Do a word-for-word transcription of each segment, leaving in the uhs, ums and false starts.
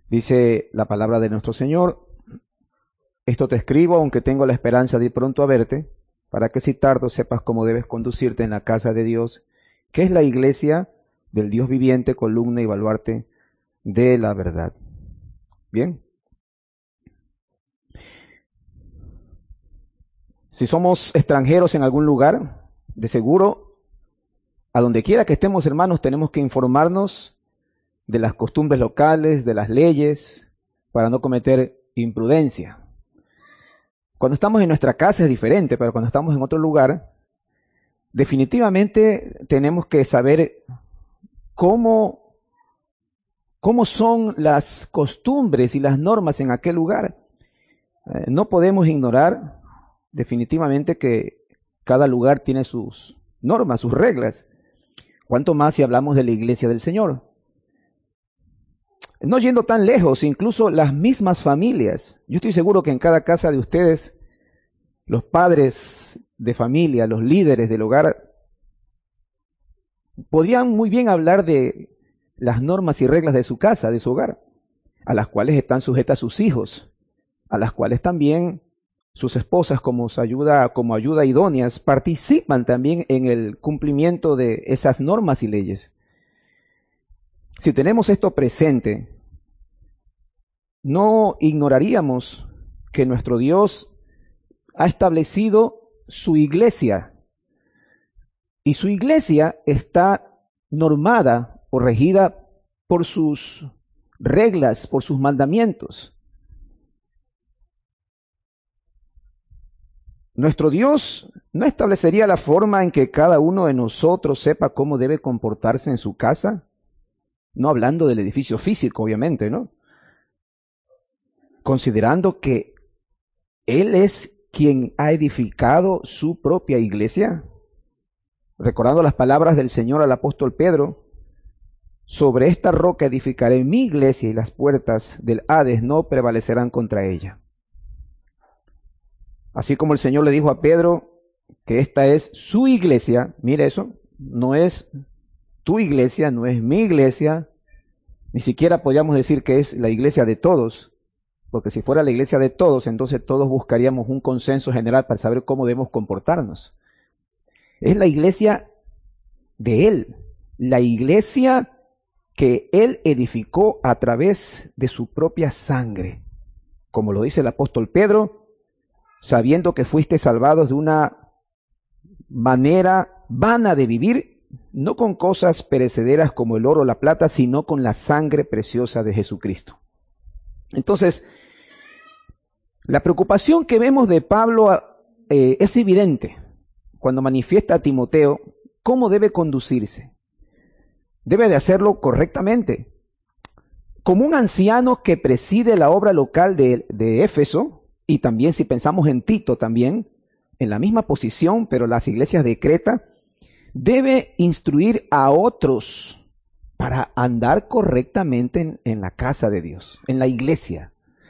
Dice la palabra de nuestro Señor: esto te escribo, aunque tengo la esperanza de ir pronto a verte, para que si tardo sepas cómo debes conducirte en la casa de Dios, que es la iglesia del Dios viviente, columna y baluarte de la verdad. Bien. Si somos extranjeros en algún lugar, de seguro, a donde quiera que estemos, hermanos, tenemos que informarnos de las costumbres locales, de las leyes, para no cometer imprudencia. Cuando estamos en nuestra casa es diferente, pero cuando estamos en otro lugar, definitivamente tenemos que saber cómo, cómo son las costumbres y las normas en aquel lugar. Eh, no podemos ignorar definitivamente que cada lugar tiene sus normas, sus reglas. Cuanto más si hablamos de la iglesia del Señor. No yendo tan lejos, incluso las mismas familias. Yo estoy seguro que en cada casa de ustedes, los padres de familia, los líderes del hogar, podrían muy bien hablar de las normas y reglas de su casa, de su hogar, a las cuales están sujetas sus hijos, a las cuales también sus esposas como ayuda, como ayuda idóneas participan también en el cumplimiento de esas normas y leyes. Si tenemos esto presente, no ignoraríamos que nuestro Dios ha establecido su iglesia, y su iglesia está normada o regida por sus reglas, por sus mandamientos. Nuestro Dios no establecería la forma en que cada uno de nosotros sepa cómo debe comportarse en su casa, no hablando del edificio físico, obviamente, ¿no? Considerando que Él es quien ha edificado su propia iglesia, recordando las palabras del Señor al apóstol Pedro: sobre esta roca edificaré mi iglesia y las puertas del Hades no prevalecerán contra ella. Así como el Señor le dijo a Pedro que esta es su iglesia, mire eso, no es tu iglesia, no es mi iglesia, ni siquiera podríamos decir que es la iglesia de todos, porque si fuera la iglesia de todos, entonces todos buscaríamos un consenso general para saber cómo debemos comportarnos. Es la iglesia de Él, la iglesia que Él edificó a través de su propia sangre, como lo dice el apóstol Pedro: sabiendo que fuiste salvados de una manera vana de vivir, no con cosas perecederas como el oro o la plata, sino con la sangre preciosa de Jesucristo. Entonces, la preocupación que vemos de Pablo eh, es evidente cuando manifiesta a Timoteo cómo debe conducirse. Debe de hacerlo correctamente. Como un anciano que preside la obra local de, de Éfeso, y también si pensamos en Tito también, en la misma posición, pero las iglesias de Creta, debe instruir a otros para andar correctamente en, en la casa de Dios, en la iglesia.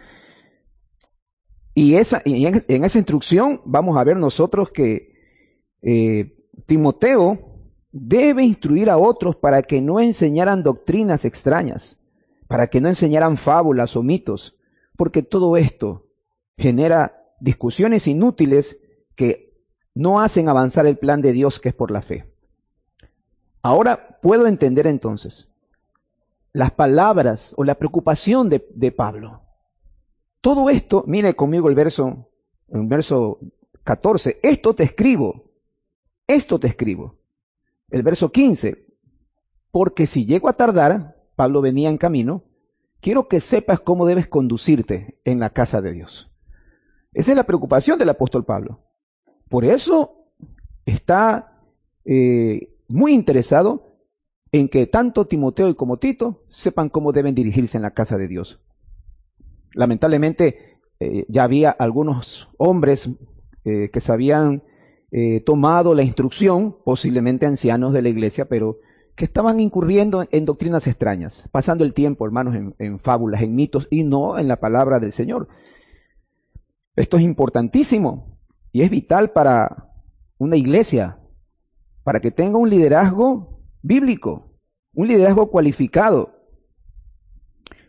Y, esa, y en, en esa instrucción vamos a ver nosotros que eh, Timoteo debe instruir a otros para que no enseñaran doctrinas extrañas, para que no enseñaran fábulas o mitos, porque todo esto genera discusiones inútiles que no hacen avanzar el plan de Dios, que es por la fe. Ahora puedo entender entonces las palabras o la preocupación de, de Pablo. Todo esto, mire conmigo el verso, el verso catorce, esto te escribo, esto te escribo. El verso quince, porque si llego a tardar, Pablo venía en camino, quiero que sepas cómo debes conducirte en la casa de Dios. Esa es la preocupación del apóstol Pablo. Por eso está eh, muy interesado en que tanto Timoteo como Tito sepan cómo deben dirigirse en la casa de Dios. Lamentablemente eh, ya había algunos hombres eh, que se habían eh, tomado la instrucción, posiblemente ancianos de la iglesia, pero que estaban incurriendo en doctrinas extrañas, pasando el tiempo, hermanos, en, en fábulas, en mitos y no en la palabra del Señor. Esto es importantísimo y es vital para una iglesia, para que tenga un liderazgo bíblico, un liderazgo cualificado.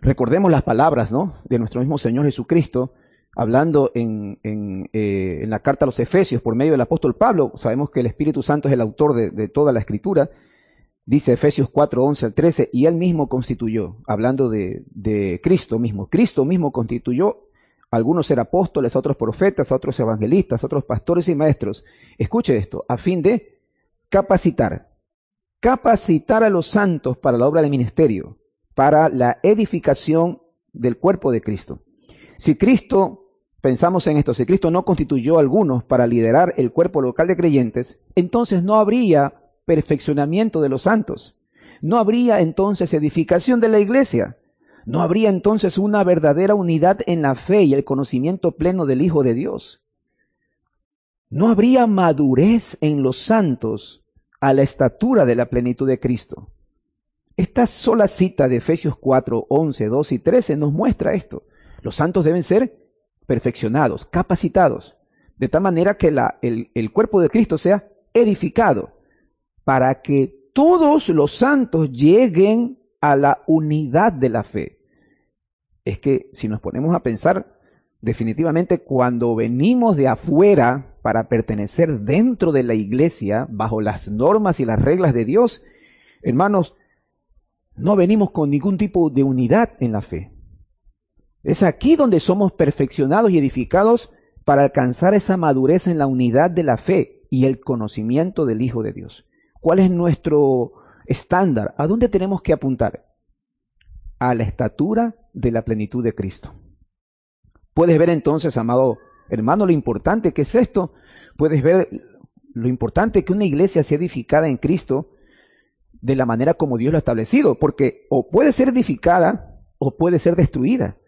Recordemos las palabras, ¿no?, de nuestro mismo Señor Jesucristo, hablando en, en, eh, en la carta a los Efesios por medio del apóstol Pablo. Sabemos que el Espíritu Santo es el autor de, de toda la Escritura. Dice Efesios cuatro, once al trece, y Él mismo constituyó, hablando de, de Cristo mismo. Cristo mismo constituyó a algunos ser apóstoles, a otros profetas, a otros evangelistas, a otros pastores y maestros. Escuche esto, a fin de capacitar, capacitar a los santos para la obra del ministerio, para la edificación del cuerpo de Cristo. Si Cristo, pensamos en esto, si Cristo no constituyó a algunos para liderar el cuerpo local de creyentes, entonces no habría perfeccionamiento de los santos. No habría entonces edificación de la iglesia. No habría entonces una verdadera unidad en la fe y el conocimiento pleno del Hijo de Dios. No habría madurez en los santos a la estatura de la plenitud de Cristo. Esta sola cita de Efesios cuatro, once, doce y trece nos muestra esto. Los santos deben ser perfeccionados, capacitados, de tal manera que la, el, el cuerpo de Cristo sea edificado, para que todos los santos lleguen a la unidad de la fe. Es que si nos ponemos a pensar, definitivamente cuando venimos de afuera para pertenecer dentro de la iglesia, bajo las normas y las reglas de Dios, hermanos, no venimos con ningún tipo de unidad en la fe. Es aquí donde somos perfeccionados y edificados para alcanzar esa madurez en la unidad de la fe y el conocimiento del Hijo de Dios. ¿Cuál es nuestro estándar? ¿A dónde tenemos que apuntar? A la estatura de la plenitud de Cristo. Puedes ver entonces, amado hermano, lo importante que es esto. Puedes ver lo importante que una iglesia sea edificada en Cristo de la manera como Dios lo ha establecido, porque o puede ser edificada o puede ser destruida.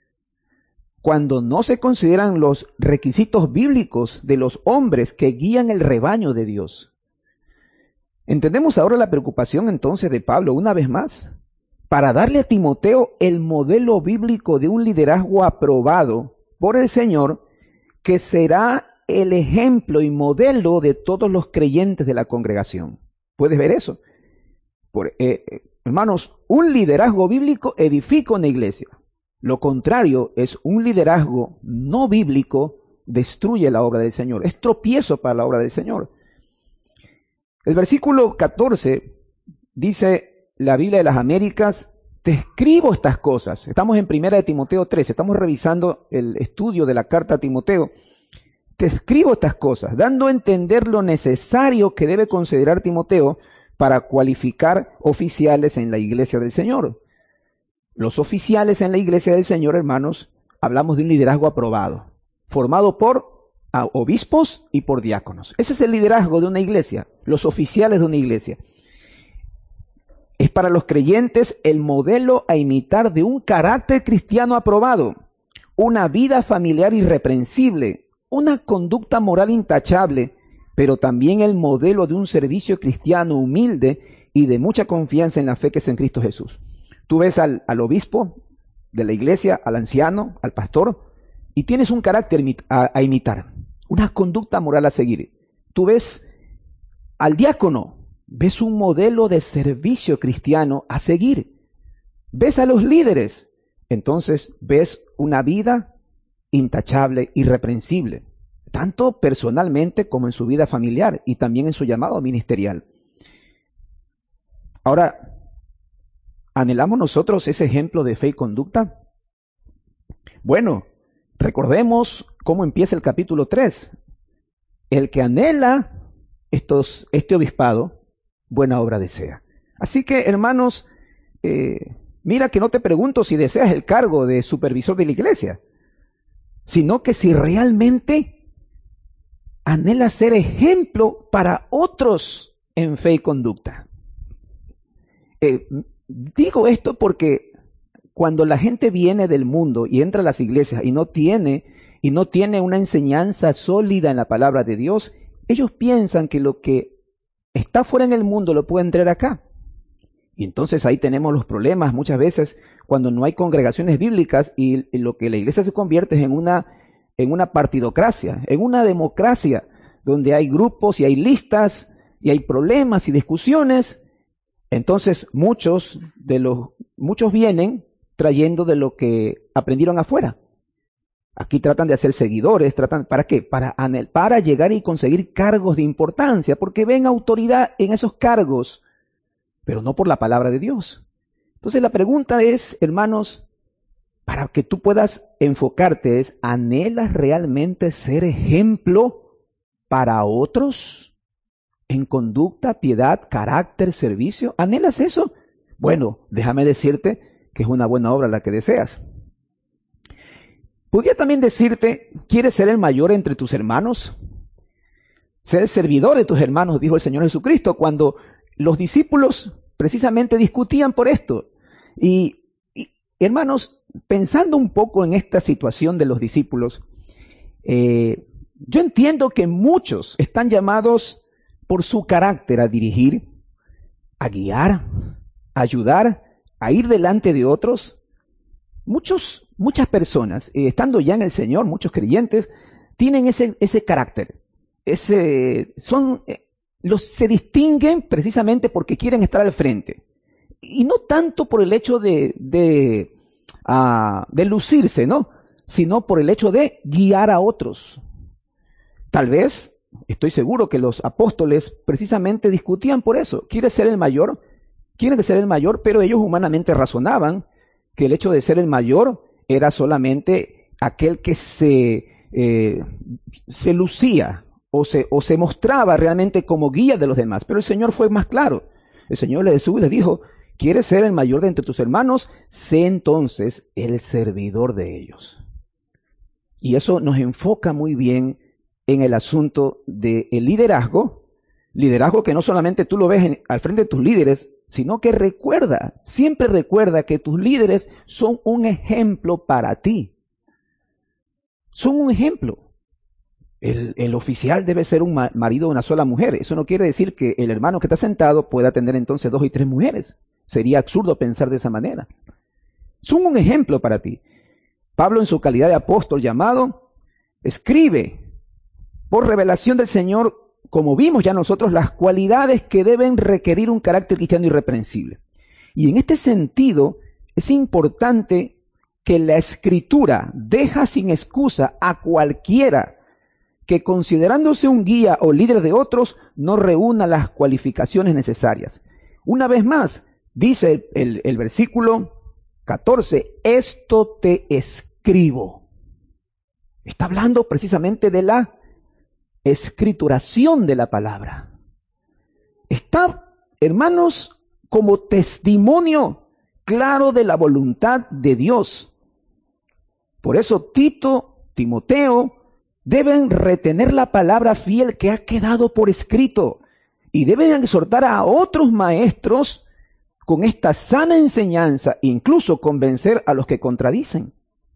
Cuando no se consideran los requisitos bíblicos de los hombres que guían el rebaño de Dios. Entendemos ahora la preocupación entonces de Pablo una vez más, para darle a Timoteo el modelo bíblico de un liderazgo aprobado por el Señor, que será el ejemplo y modelo de todos los creyentes de la congregación. ¿Puedes ver eso? Por, eh, hermanos, un liderazgo bíblico edifica una iglesia. Lo contrario es un liderazgo no bíblico, destruye la obra del Señor, es tropiezo para la obra del Señor. El versículo catorce dice la Biblia de las Américas: te escribo estas cosas. Estamos en primera de Timoteo tres, estamos revisando el estudio de la carta a Timoteo. Te escribo estas cosas, dando a entender lo necesario que debe considerar Timoteo para cualificar oficiales en la iglesia del Señor. Los oficiales en la iglesia del Señor, hermanos, hablamos de un liderazgo aprobado, formado por obispos y por diáconos. Ese es el liderazgo de una iglesia, los oficiales de una iglesia. Es para los creyentes el modelo a imitar de un carácter cristiano aprobado, una vida familiar irreprensible, una conducta moral intachable, pero también el modelo de un servicio cristiano humilde y de mucha confianza en la fe que es en Cristo Jesús. Tú ves al, al obispo de la iglesia, al anciano, al pastor, y tienes un carácter a, a imitar, una conducta moral a seguir. Tú ves al diácono, ves un modelo de servicio cristiano a seguir. Ves a los líderes, entonces ves una vida intachable, irreprensible, tanto personalmente como en su vida familiar y también en su llamado ministerial. Ahora, ¿anhelamos nosotros ese ejemplo de fe y conducta? Bueno, recordemos cómo empieza el capítulo tres. El que anhela estos, este obispado, buena obra desea. Así que, hermanos, eh, mira que no te pregunto si deseas el cargo de supervisor de la iglesia, sino que si realmente anhelas ser ejemplo para otros en fe y conducta. Eh, digo esto porque cuando la gente viene del mundo y entra a las iglesias y no tiene, y no tiene una enseñanza sólida en la palabra de Dios, ellos piensan que lo que está fuera en el mundo lo pueden traer acá. Y entonces ahí tenemos los problemas muchas veces cuando no hay congregaciones bíblicas y lo que la iglesia se convierte es en una, en una partidocracia, en una democracia donde hay grupos y hay listas y hay problemas y discusiones. Entonces muchos de los, muchos vienen trayendo de lo que aprendieron afuera. Aquí tratan de hacer seguidores, tratan, ¿para qué? Para, para llegar y conseguir cargos de importancia, porque ven autoridad en esos cargos, pero no por la palabra de Dios. Entonces la pregunta es, hermanos, para que tú puedas enfocarte es, ¿anhelas realmente ser ejemplo para otros en conducta, piedad, carácter, servicio? ¿Anhelas eso? Bueno, déjame decirte que es una buena obra la que deseas. Podría también decirte, ¿quieres ser el mayor entre tus hermanos? Ser el servidor de tus hermanos, dijo el Señor Jesucristo, cuando los discípulos precisamente discutían por esto. Y, y hermanos, pensando un poco en esta situación de los discípulos, eh, yo entiendo que muchos están llamados por su carácter a dirigir, a guiar, a ayudar, a ir delante de otros. Muchos, muchas personas, eh, estando ya en el Señor, muchos creyentes, tienen ese, ese carácter. Ese, son, eh, los, se distinguen precisamente porque quieren estar al frente. Y no tanto por el hecho de, de, uh, de lucirse, ¿no? Sino por el hecho de guiar a otros. Tal vez, estoy seguro que los apóstoles precisamente discutían por eso. ¿Quiere ser el mayor? Quieren ser el mayor, pero ellos humanamente razonaban que el hecho de ser el mayor era solamente aquel que se, eh, se lucía o se, o se mostraba realmente como guía de los demás. Pero el Señor fue más claro. El Señor Jesús les dijo, ¿quieres ser el mayor de entre tus hermanos? Sé entonces el servidor de ellos. Y eso nos enfoca muy bien en el asunto del liderazgo, liderazgo que no solamente tú lo ves en, al frente de tus líderes, sino que recuerda, siempre recuerda que tus líderes son un ejemplo para ti. Son un ejemplo. El, el oficial debe ser un ma- marido de una sola mujer. Eso no quiere decir que el hermano que está sentado pueda tener entonces dos y tres mujeres. Sería absurdo pensar de esa manera. Son un ejemplo para ti. Pablo, en su calidad de apóstol llamado, escribe por revelación del Señor, como vimos ya nosotros, las cualidades que deben requerir un carácter cristiano irreprensible. Y en este sentido, es importante que la Escritura deja sin excusa a cualquiera que, considerándose un guía o líder de otros, no reúna las cualificaciones necesarias. Una vez más, dice el, el, el versículo catorce, esto te escribo. Está hablando precisamente de la escrituración de la palabra. Está, hermanos, como testimonio claro de la voluntad de Dios. Por eso Tito, Timoteo, deben retener la palabra fiel que ha quedado por escrito y deben exhortar a otros maestros con esta sana enseñanza, incluso convencer a los que contradicen.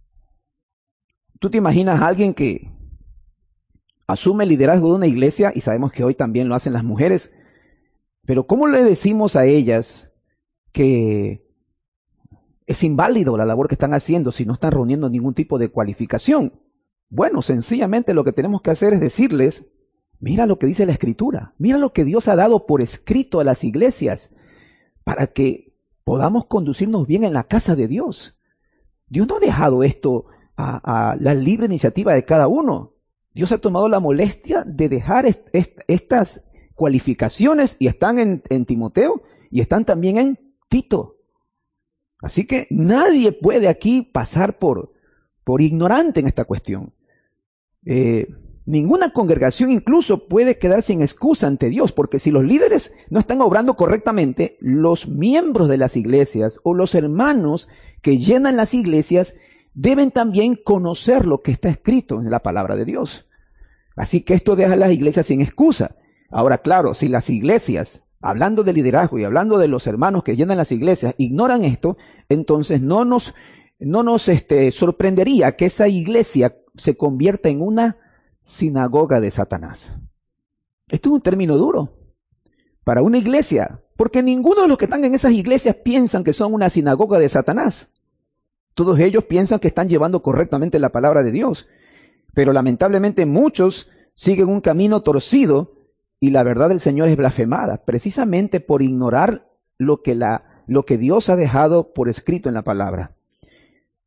¿Tú te imaginas a alguien que asume el liderazgo de una iglesia, y sabemos que hoy también lo hacen las mujeres, pero ¿cómo le decimos a ellas que es inválido la labor que están haciendo si no están reuniendo ningún tipo de cualificación? Bueno, sencillamente lo que tenemos que hacer es decirles, mira lo que dice la Escritura, mira lo que Dios ha dado por escrito a las iglesias para que podamos conducirnos bien en la casa de Dios. Dios no ha dejado esto a, a la libre iniciativa de cada uno. Dios ha tomado la molestia de dejar est est estas cualificaciones y están en, en Timoteo y están también en Tito. Así que nadie puede aquí pasar por, por ignorante en esta cuestión. Eh, ninguna congregación incluso puede quedar sin excusa ante Dios, porque si los líderes no están obrando correctamente, los miembros de las iglesias o los hermanos que llenan las iglesias deben también conocer lo que está escrito en la palabra de Dios. Así que esto deja a las iglesias sin excusa. Ahora, claro, si las iglesias, hablando de liderazgo y hablando de los hermanos que llenan las iglesias, ignoran esto, entonces no nos, no nos este, sorprendería que esa iglesia se convierta en una sinagoga de Satanás. Esto es un término duro para una iglesia, porque ninguno de los que están en esas iglesias piensan que son una sinagoga de Satanás. Todos ellos piensan que están llevando correctamente la palabra de Dios, pero lamentablemente muchos siguen un camino torcido y la verdad del Señor es blasfemada, precisamente por ignorar lo que, la, lo que Dios ha dejado por escrito en la palabra.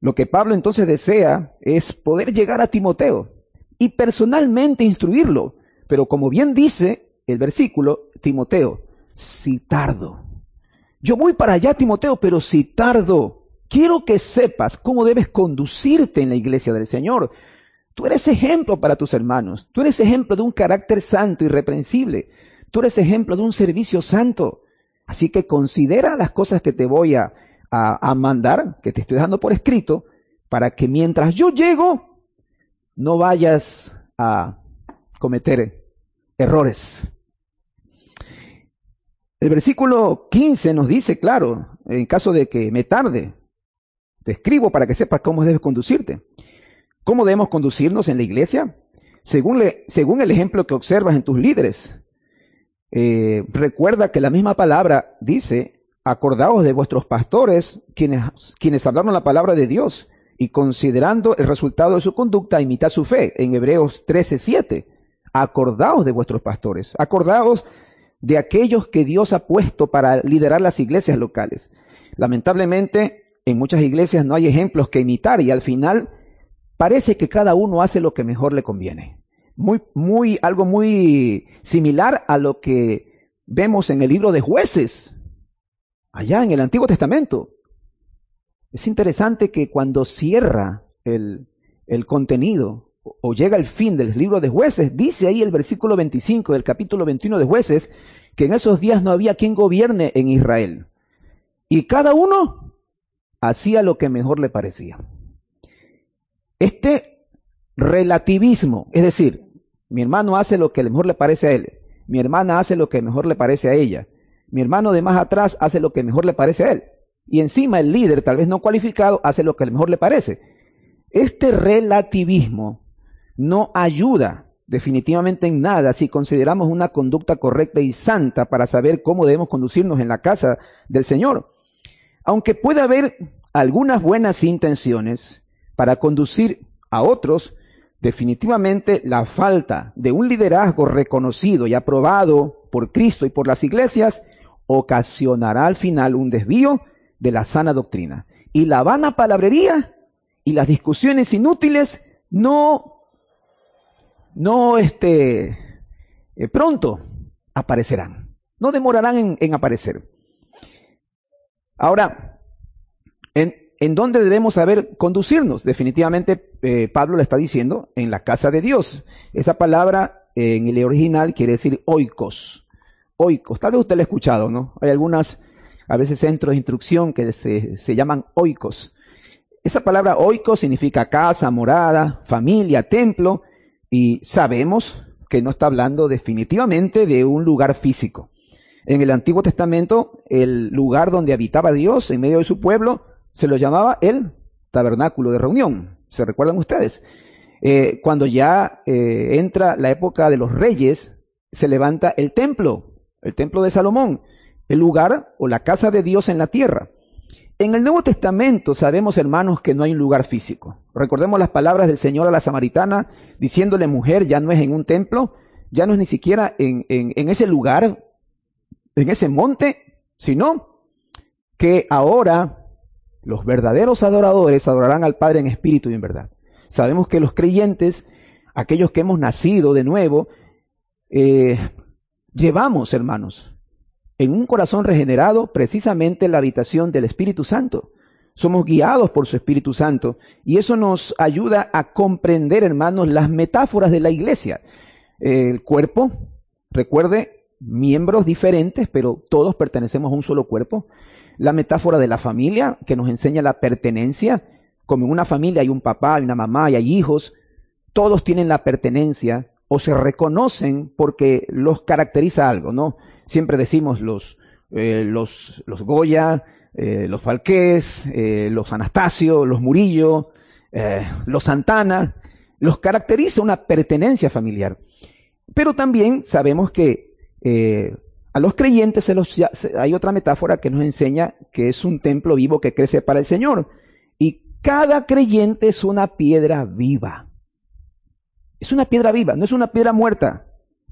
Lo que Pablo entonces desea es poder llegar a Timoteo y personalmente instruirlo. Pero como bien dice el versículo, Timoteo, si tardo. Yo voy para allá, Timoteo, pero si tardo, quiero que sepas cómo debes conducirte en la iglesia del Señor. Tú eres ejemplo para tus hermanos. Tú eres ejemplo de un carácter santo, irreprensible. Tú eres ejemplo de un servicio santo. Así que considera las cosas que te voy a, a, a mandar, que te estoy dejando por escrito, para que mientras yo llego, no vayas a cometer errores. El versículo quince nos dice, claro, en caso de que me tarde, te escribo para que sepas cómo debes conducirte. ¿Cómo debemos conducirnos en la iglesia? Según, le, según el ejemplo que observas en tus líderes. Eh, recuerda que la misma palabra dice, acordaos de vuestros pastores, quienes, quienes hablaron la palabra de Dios, y considerando el resultado de su conducta, imitad su fe, en Hebreos trece siete. Acordaos de vuestros pastores, acordaos de aquellos que Dios ha puesto para liderar las iglesias locales. Lamentablemente, en muchas iglesias no hay ejemplos que imitar y al final parece que cada uno hace lo que mejor le conviene. Muy, muy, algo muy similar a lo que vemos en el libro de Jueces, allá en el Antiguo Testamento. Es interesante que cuando cierra el, el contenido o, o llega el fin del libro de Jueces, dice ahí el versículo veinticinco del capítulo veintiuno de Jueces, que en esos días no había quien gobierne en Israel. Y cada uno hacía lo que mejor le parecía. Este relativismo, es decir, mi hermano hace lo que mejor le parece a él, mi hermana hace lo que mejor le parece a ella, mi hermano de más atrás hace lo que mejor le parece a él, y encima el líder, tal vez no cualificado, hace lo que mejor le parece. Este relativismo no ayuda definitivamente en nada si consideramos una conducta correcta y santa para saber cómo debemos conducirnos en la casa del Señor. Aunque puede haber algunas buenas intenciones para conducir a otros, definitivamente la falta de un liderazgo reconocido y aprobado por Cristo y por las iglesias ocasionará al final un desvío de la sana doctrina. Y la vana palabrería y las discusiones inútiles no, no este, eh, pronto aparecerán. No demorarán en, en aparecer. Ahora, en, ¿en dónde debemos saber conducirnos? Definitivamente eh, Pablo le está diciendo en la casa de Dios. Esa palabra eh, en el original quiere decir oikos. Oikos. Tal vez usted lo ha escuchado, ¿no? Hay algunas, a veces centros de instrucción que se, se llaman oikos. Esa palabra oikos significa casa, morada, familia, templo, y sabemos que no está hablando definitivamente de un lugar físico. En el Antiguo Testamento, el lugar donde habitaba Dios en medio de su pueblo se lo llamaba el tabernáculo de reunión. ¿Se recuerdan ustedes? Eh, cuando ya eh, entra la época de los reyes, se levanta el templo, el templo de Salomón, el lugar o la casa de Dios en la tierra. En el Nuevo Testamento sabemos, hermanos, que no hay un lugar físico. Recordemos las palabras del Señor a la samaritana, diciéndole, mujer, ya no es en un templo, ya no es ni siquiera en, en, en ese lugar, en ese monte, sino que ahora los verdaderos adoradores adorarán al Padre en espíritu y en verdad. Sabemos que los creyentes, aquellos que hemos nacido de nuevo, eh, llevamos, hermanos, en un corazón regenerado precisamente la habitación del Espíritu Santo. Somos guiados por su Espíritu Santo y eso nos ayuda a comprender, hermanos, las metáforas de la iglesia. El cuerpo, recuerde, miembros diferentes, pero todos pertenecemos a un solo cuerpo. La metáfora de la familia, que nos enseña la pertenencia. Como en una familia hay un papá, hay una mamá y hay hijos, todos tienen la pertenencia o se reconocen porque los caracteriza algo, ¿no? Siempre decimos los, eh, los, los Goya, eh, los Falqués, eh, los Anastasio, los Murillo, eh, los Santana, los caracteriza una pertenencia familiar. Pero también sabemos que eh, a los creyentes se los, se, hay otra metáfora que nos enseña que es un templo vivo que crece para el Señor. Y cada creyente es una piedra viva. Es una piedra viva, no es una piedra muerta.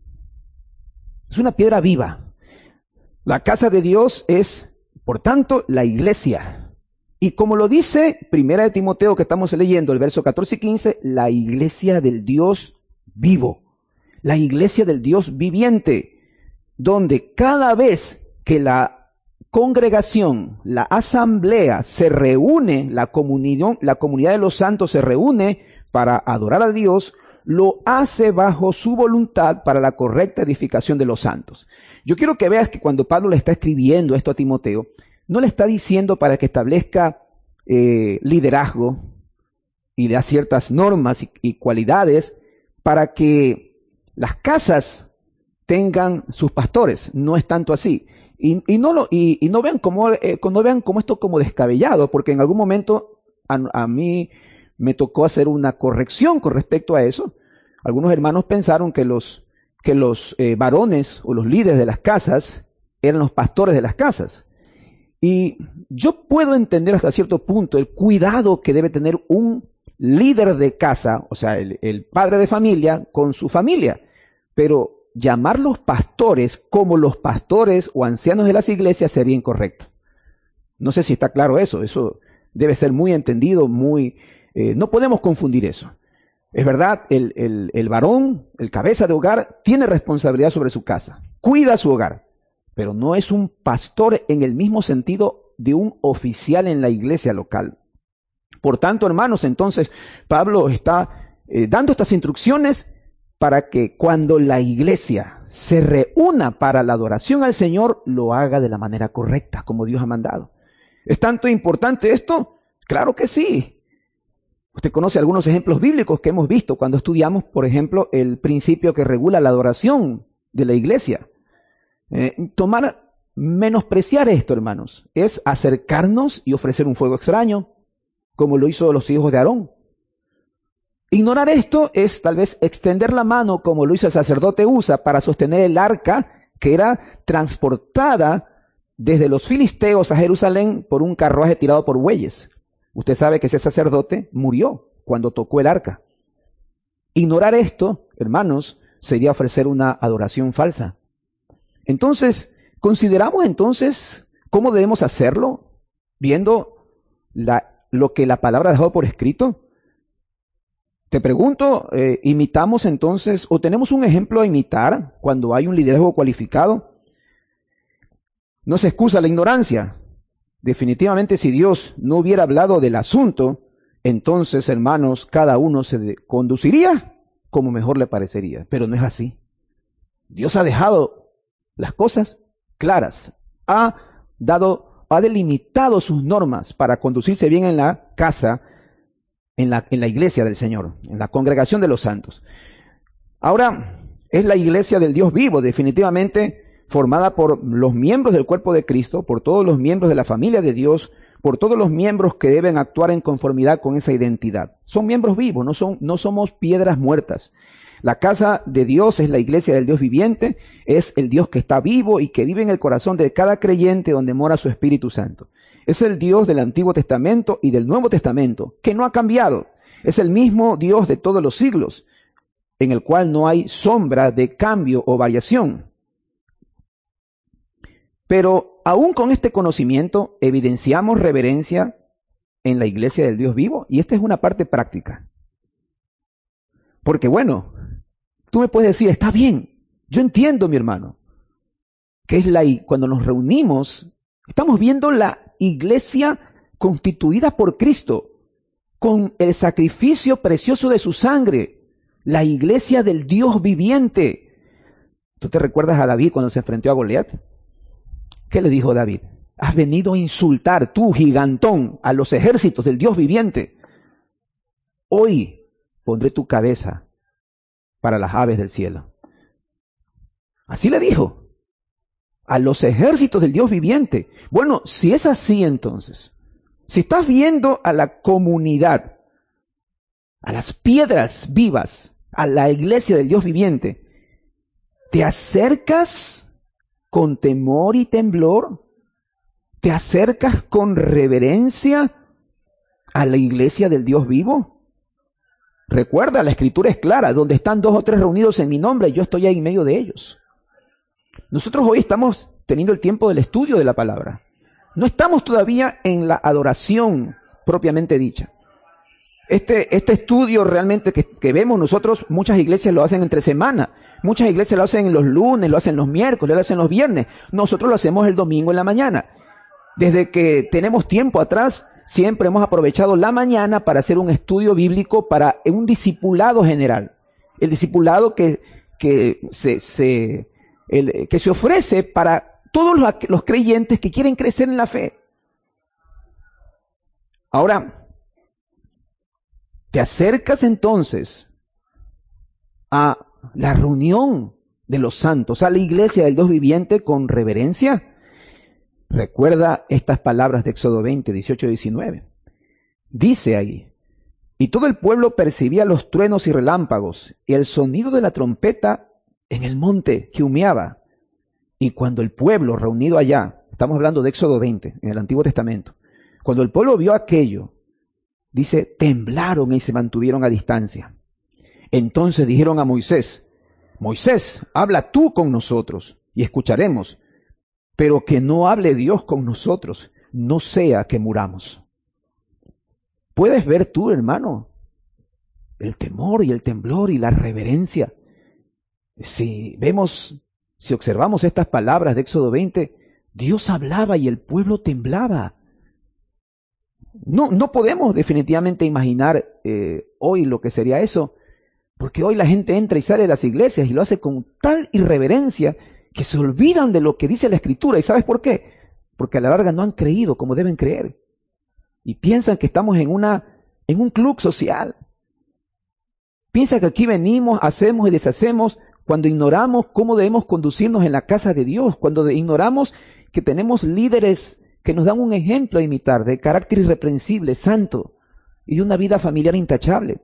Es una piedra viva. La casa de Dios es, por tanto, la iglesia. Y como lo dice Primera de Timoteo que estamos leyendo, el verso catorce y quince, la iglesia del Dios vivo, la iglesia del Dios viviente, donde cada vez que la congregación, la asamblea se reúne, la comunión, la comunidad de los santos se reúne para adorar a Dios, lo hace bajo su voluntad para la correcta edificación de los santos. Yo quiero que veas que cuando Pablo le está escribiendo esto a Timoteo, no le está diciendo para que establezca eh, liderazgo y le da ciertas normas y, y cualidades para que las casas tengan sus pastores. No es tanto así. Y, y, no, lo, y, y no, vean como, eh, no vean como esto como descabellado, porque en algún momento a, a mí me tocó hacer una corrección con respecto a eso. Algunos hermanos pensaron que los, que los eh, varones o los líderes de las casas eran los pastores de las casas. Y yo puedo entender hasta cierto punto el cuidado que debe tener un líder de casa, o sea, el, el padre de familia con su familia. Pero llamarlos pastores como los pastores o ancianos de las iglesias sería incorrecto. No sé si está claro eso. Eso debe ser muy entendido, muy... Eh, no podemos confundir eso. Es verdad, el, el, el varón, el cabeza de hogar, tiene responsabilidad sobre su casa. Cuida su hogar. Pero no es un pastor en el mismo sentido de un oficial en la iglesia local. Por tanto, hermanos, entonces Pablo está eh, dando estas instrucciones para que cuando la iglesia se reúna para la adoración al Señor, lo haga de la manera correcta, como Dios ha mandado. ¿Es tanto importante esto? Claro que sí. Usted conoce algunos ejemplos bíblicos que hemos visto cuando estudiamos, por ejemplo, el principio que regula la adoración de la iglesia. Eh, tomar, menospreciar esto, hermanos, es acercarnos y ofrecer un fuego extraño, como lo hizo los hijos de Aarón. Ignorar esto es tal vez extender la mano, como lo hizo el sacerdote Usa, para sostener el arca que era transportada desde los filisteos a Jerusalén por un carruaje tirado por bueyes. Usted sabe que ese sacerdote murió cuando tocó el arca. Ignorar esto, hermanos, sería ofrecer una adoración falsa. Entonces, consideramos entonces cómo debemos hacerlo, viendo la, lo que la palabra ha dejado por escrito. Te pregunto, eh, ¿imitamos entonces o tenemos un ejemplo a imitar cuando hay un liderazgo cualificado? No se excusa la ignorancia. Definitivamente, si Dios no hubiera hablado del asunto, entonces, hermanos, cada uno se conduciría como mejor le parecería. Pero no es así. Dios ha dejado las cosas claras. Ha dado, ha delimitado sus normas para conducirse bien en la casa, en la, en la iglesia del Señor, en la congregación de los santos. Ahora, es la iglesia del Dios vivo, definitivamente, formada por los miembros del cuerpo de Cristo, por todos los miembros de la familia de Dios, por todos los miembros que deben actuar en conformidad con esa identidad. Son miembros vivos, no, son, no somos piedras muertas. La casa de Dios es la iglesia del Dios viviente, es el Dios que está vivo y que vive en el corazón de cada creyente donde mora su Espíritu Santo. Es el Dios del Antiguo Testamento y del Nuevo Testamento, que no ha cambiado. Es el mismo Dios de todos los siglos, en el cual no hay sombra de cambio o variación. Pero aún con este conocimiento, evidenciamos reverencia en la iglesia del Dios vivo, y esta es una parte práctica. Porque bueno, tú me puedes decir, está bien, yo entiendo, mi hermano, que es la, cuando nos reunimos, estamos viendo la iglesia constituida por Cristo, con el sacrificio precioso de su sangre, la iglesia del Dios viviente. ¿Tú te recuerdas a David cuando se enfrentó a Goliat? ¿Qué le dijo David? Has venido a insultar, tú gigantón, a los ejércitos del Dios viviente. Hoy pondré tu cabeza para las aves del cielo. Así le dijo, a los ejércitos del Dios viviente. Bueno, si es así entonces, si estás viendo a la comunidad, a las piedras vivas, a la iglesia del Dios viviente, ¿te acercas con temor y temblor? ¿Te acercas con reverencia a la iglesia del Dios vivo? Recuerda, la escritura es clara, donde están dos o tres reunidos en mi nombre, yo estoy ahí en medio de ellos. Nosotros hoy estamos teniendo el tiempo del estudio de la palabra. No estamos todavía en la adoración propiamente dicha. Este, este estudio realmente que, que vemos nosotros, muchas iglesias lo hacen entre semana. Muchas iglesias lo hacen los lunes, lo hacen los miércoles, lo hacen los viernes. Nosotros lo hacemos el domingo en la mañana. Desde que tenemos tiempo atrás, siempre hemos aprovechado la mañana para hacer un estudio bíblico, para un discipulado general. El discipulado que, que, se, se, el, que se ofrece para todos los, los creyentes que quieren crecer en la fe. Ahora, te acercas entonces a la reunión de los santos, a la iglesia del Dios viviente con reverencia. Recuerda estas palabras de Éxodo veinte, dieciocho y diecinueve. Dice ahí, y todo el pueblo percibía los truenos y relámpagos y el sonido de la trompeta en el monte que humeaba. Y cuando el pueblo reunido allá, estamos hablando de Éxodo veinte, en el Antiguo Testamento, cuando el pueblo vio aquello, dice, temblaron y se mantuvieron a distancia. Entonces dijeron a Moisés, Moisés, habla tú con nosotros y escucharemos, pero que no hable Dios con nosotros, no sea que muramos. ¿Puedes ver tú, hermano, el temor y el temblor y la reverencia? Si vemos, si observamos estas palabras de Éxodo veinte, Dios hablaba y el pueblo temblaba. No, no podemos definitivamente imaginar eh, hoy lo que sería eso, porque hoy la gente entra y sale de las iglesias y lo hace con tal irreverencia que se olvidan de lo que dice la Escritura. ¿Y sabes por qué? Porque a la larga no han creído como deben creer. Y piensan que estamos en, una, en un club social. Piensan que aquí venimos, hacemos y deshacemos cuando ignoramos cómo debemos conducirnos en la casa de Dios, cuando ignoramos que tenemos líderes que nos dan un ejemplo a imitar de carácter irreprensible, santo y de una vida familiar intachable.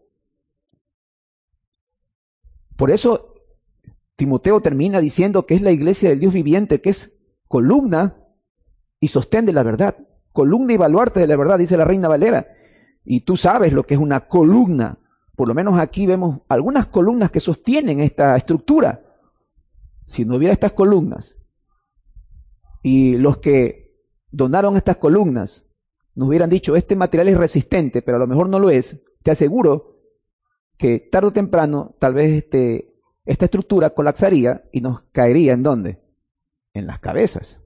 Por eso Timoteo termina diciendo que es la iglesia del Dios viviente, que es columna y sostén de la verdad. Columna y baluarte de la verdad, dice la Reina Valera. Y tú sabes lo que es una columna. Por lo menos aquí vemos algunas columnas que sostienen esta estructura. Si no hubiera estas columnas y los que donaron estas columnas nos hubieran dicho, este material es resistente, pero a lo mejor no lo es, te aseguro que tarde o temprano tal vez este, esta estructura colapsaría y nos caería ¿en dónde? En las cabezas.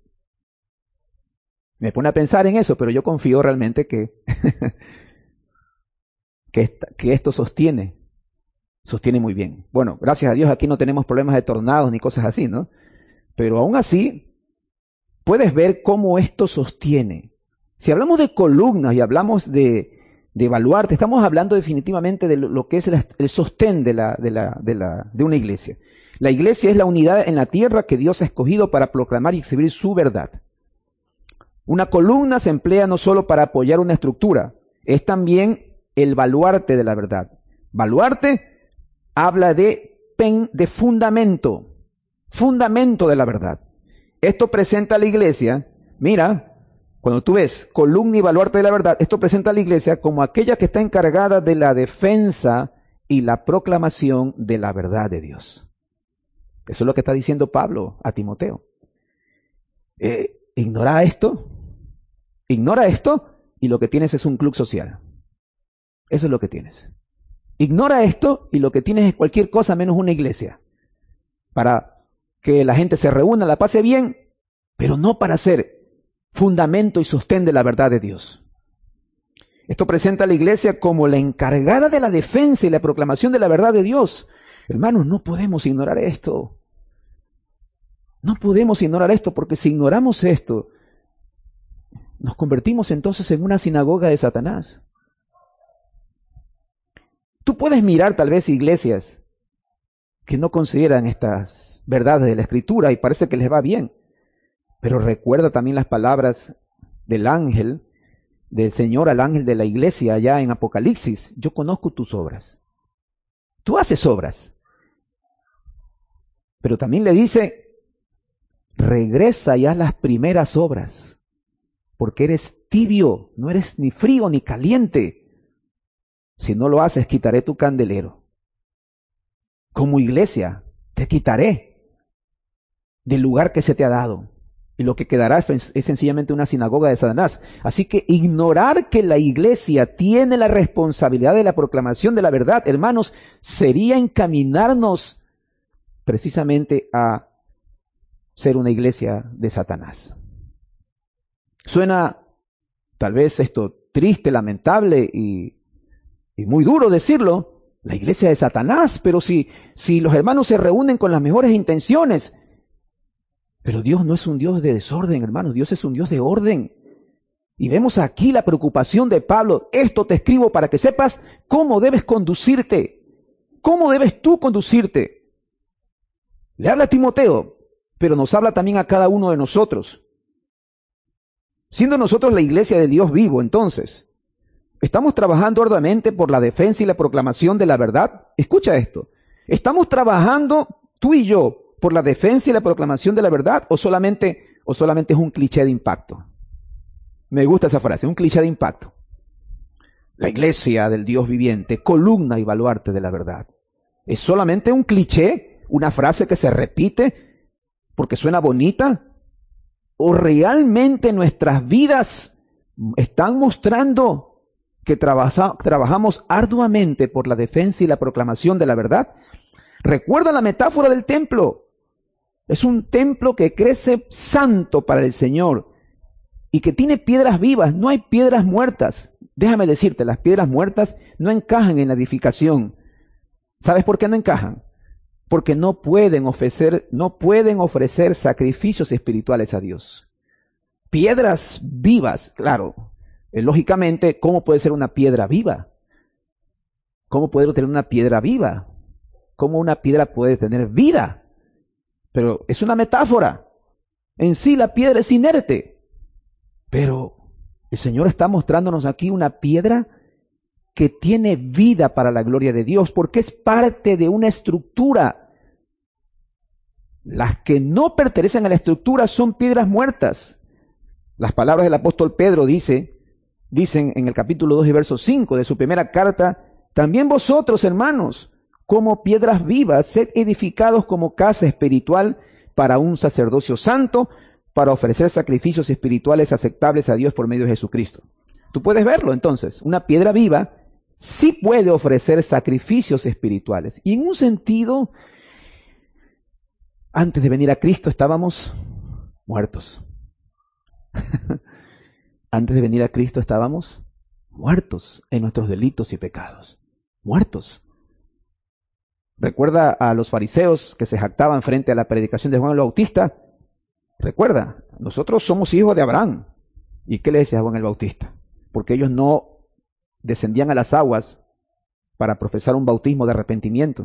Me pone a pensar en eso, pero yo confío realmente que, que, esta, que esto sostiene, sostiene muy bien. Bueno, gracias a Dios aquí no tenemos problemas de tornados ni cosas así, ¿no? Pero aún así, puedes ver cómo esto sostiene. Si hablamos de columnas y hablamos de, de baluarte, estamos hablando definitivamente de lo, lo que es el, el sostén de, la, de, la, de, la, de una iglesia. La iglesia es la unidad en la tierra que Dios ha escogido para proclamar y exhibir su verdad. Una columna se emplea no solo para apoyar una estructura, es también el baluarte de la verdad. Baluarte habla de, pen, de fundamento, fundamento de la verdad. Esto presenta a la iglesia, mira, cuando tú ves columna y baluarte de la verdad, esto presenta a la iglesia como aquella que está encargada de la defensa y la proclamación de la verdad de Dios. Eso es lo que está diciendo Pablo a Timoteo. Eh, ignora esto, ignora esto y lo que tienes es un club social. Eso es lo que tienes. Ignora esto y lo que tienes es cualquier cosa menos una iglesia. Para que la gente se reúna, la pase bien, pero no para ser fundamento y sostén de la verdad de Dios. Esto presenta a la iglesia como la encargada de la defensa y la proclamación de la verdad de Dios. Hermanos, no podemos ignorar esto. No podemos ignorar esto, porque si ignoramos esto, nos convertimos entonces en una sinagoga de Satanás. Tú puedes mirar tal vez iglesias que no consideran estas verdades de la Escritura y parece que les va bien, pero recuerda también las palabras del ángel, del Señor al ángel de la iglesia allá en Apocalipsis. Yo conozco tus obras. Tú haces obras. Pero también le dice, regresa y haz las primeras obras, porque eres tibio, no eres ni frío ni caliente. Si no lo haces, quitaré tu candelero. Como iglesia, te quitaré del lugar que se te ha dado. Y lo que quedará es, es sencillamente una sinagoga de Satanás. Así que ignorar que la iglesia tiene la responsabilidad de la proclamación de la verdad, hermanos, sería encaminarnos precisamente a ser una iglesia de Satanás. Suena tal vez esto triste, lamentable y, y muy duro decirlo, la iglesia de Satanás, pero si, si los hermanos se reúnen con las mejores intenciones, pero Dios no es un Dios de desorden, hermanos, Dios es un Dios de orden. Y vemos aquí la preocupación de Pablo. Esto te escribo para que sepas cómo debes conducirte, cómo debes tú conducirte. Le habla a Timoteo, pero nos habla también a cada uno de nosotros. Siendo nosotros la iglesia del Dios vivo, entonces, ¿estamos trabajando arduamente por la defensa y la proclamación de la verdad? Escucha esto. ¿Estamos trabajando tú y yo por la defensa y la proclamación de la verdad o solamente, o solamente es un cliché de impacto? Me gusta esa frase, un cliché de impacto. La iglesia del Dios viviente, columna y baluarte de la verdad. ¿Es solamente un cliché, una frase que se repite porque suena bonita? ¿O realmente nuestras vidas están mostrando que trabaja, trabajamos arduamente por la defensa y la proclamación de la verdad? Recuerda la metáfora del templo. Es un templo que crece santo para el Señor y que tiene piedras vivas, no hay piedras muertas. Déjame decirte, las piedras muertas no encajan en la edificación. ¿Sabes por qué no encajan? Porque no pueden ofrecer, no pueden ofrecer sacrificios espirituales a Dios. Piedras vivas, claro. Eh, lógicamente, ¿cómo puede ser una piedra viva? ¿Cómo puede tener una piedra viva? ¿Cómo una piedra puede tener vida? Pero es una metáfora. En sí la piedra es inerte. Pero el Señor está mostrándonos aquí una piedra que tiene vida para la gloria de Dios, porque es parte de una estructura. Las que no pertenecen a la estructura son piedras muertas. Las palabras del apóstol Pedro dice, dicen en el capítulo dos y verso cinco de su primera carta, también vosotros, hermanos, como piedras vivas, sed edificados como casa espiritual para un sacerdocio santo, para ofrecer sacrificios espirituales aceptables a Dios por medio de Jesucristo. Tú puedes verlo entonces, una piedra viva sí puede ofrecer sacrificios espirituales. Y en un sentido, antes de venir a Cristo estábamos muertos. Antes de venir a Cristo estábamos muertos en nuestros delitos y pecados. Muertos. Recuerda a los fariseos que se jactaban frente a la predicación de Juan el Bautista. Recuerda, nosotros somos hijos de Abraham. ¿Y qué le decía Juan el Bautista? Porque ellos no descendían a las aguas para profesar un bautismo de arrepentimiento.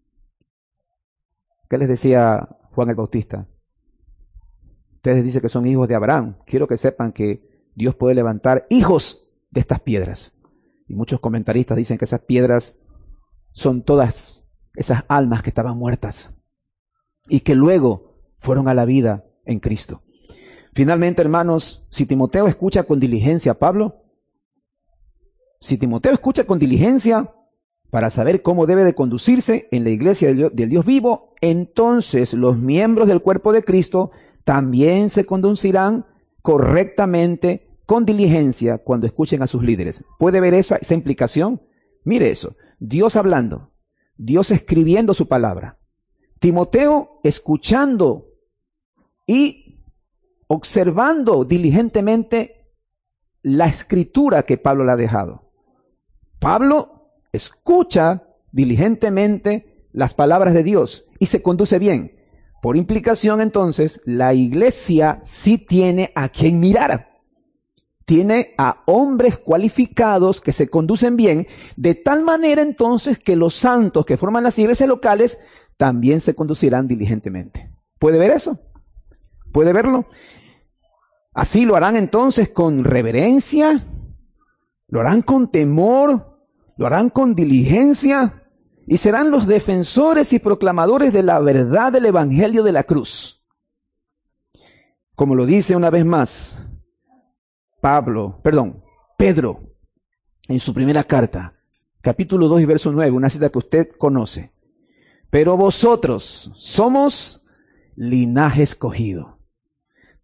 ¿Qué les decía Juan el Bautista? Ustedes dicen que son hijos de Abraham. Quiero que sepan que Dios puede levantar hijos de estas piedras. Y muchos comentaristas dicen que esas piedras son todas esas almas que estaban muertas y que luego fueron a la vida en Cristo. Finalmente, hermanos, si Timoteo escucha con diligencia a Pablo, si Timoteo escucha con diligencia para saber cómo debe de conducirse en la iglesia del Dios, del Dios vivo, entonces los miembros del cuerpo de Cristo también se conducirán correctamente, con diligencia, cuando escuchen a sus líderes. ¿Puede ver esa, esa implicación? Mire eso, Dios hablando, Dios escribiendo su palabra, Timoteo escuchando y observando diligentemente la escritura que Pablo le ha dejado. Pablo escucha diligentemente las palabras de Dios y se conduce bien. Por implicación, entonces, la iglesia sí tiene a quien mirar. Tiene a hombres cualificados que se conducen bien, de tal manera entonces que los santos que forman las iglesias locales también se conducirán diligentemente. ¿Puede ver eso? ¿Puede verlo? Así lo harán entonces con reverencia, lo harán con temor, lo harán con diligencia y serán los defensores y proclamadores de la verdad del evangelio de la cruz. Como lo dice una vez más Pablo, perdón, Pedro, en su primera carta, capítulo dos y verso nueve, una cita que usted conoce. Pero vosotros somos linaje escogido,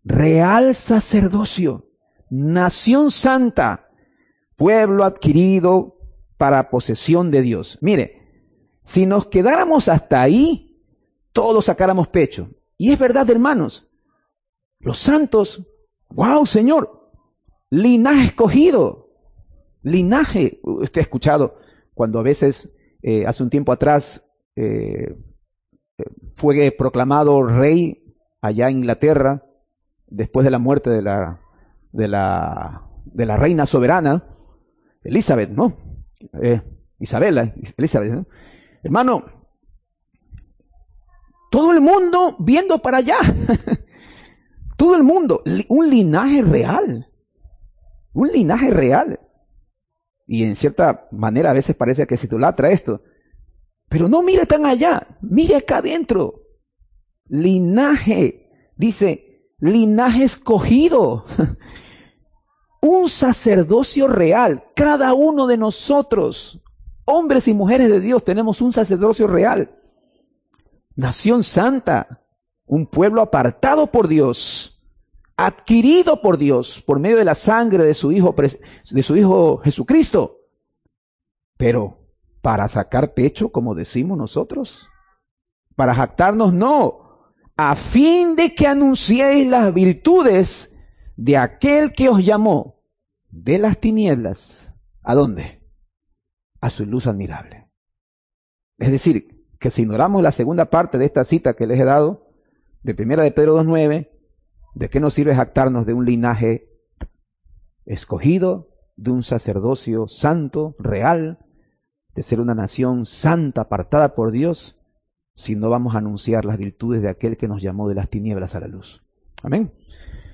real sacerdocio, nación santa, pueblo adquirido para posesión de Dios. Mire, si nos quedáramos hasta ahí, todos sacáramos pecho. Y es verdad, hermanos, los santos, wow, Señor, linaje escogido, linaje. Usted ha escuchado cuando a veces, eh, hace un tiempo atrás, eh, fue proclamado rey allá en Inglaterra, después de la muerte de la, de la, de la reina soberana, Elizabeth, ¿no? Eh, Isabela, Elizabeth, ¿no? Hermano, todo el mundo viendo para allá, todo el mundo, un linaje real, un linaje real. Y en cierta manera a veces parece que se idolatra esto, pero no mire tan allá, mire acá adentro. Linaje, dice, linaje escogido. Un sacerdocio real. Cada uno de nosotros, hombres y mujeres de Dios, tenemos un sacerdocio real. Nación santa, un pueblo apartado por Dios, adquirido por Dios por medio de la sangre de su Hijo, de su Hijo Jesucristo. Pero para sacar pecho, como decimos nosotros, para jactarnos, no, a fin de que anunciéis las virtudes de aquel que os llamó de las tinieblas. ¿A dónde? A su luz admirable. Es decir, que si ignoramos la segunda parte de esta cita que les he dado, de primera de Pedro dos nueve, ¿de qué nos sirve jactarnos de un linaje escogido, de un sacerdocio santo, real, de ser una nación santa, apartada por Dios, si no vamos a anunciar las virtudes de aquel que nos llamó de las tinieblas a la luz? Amén.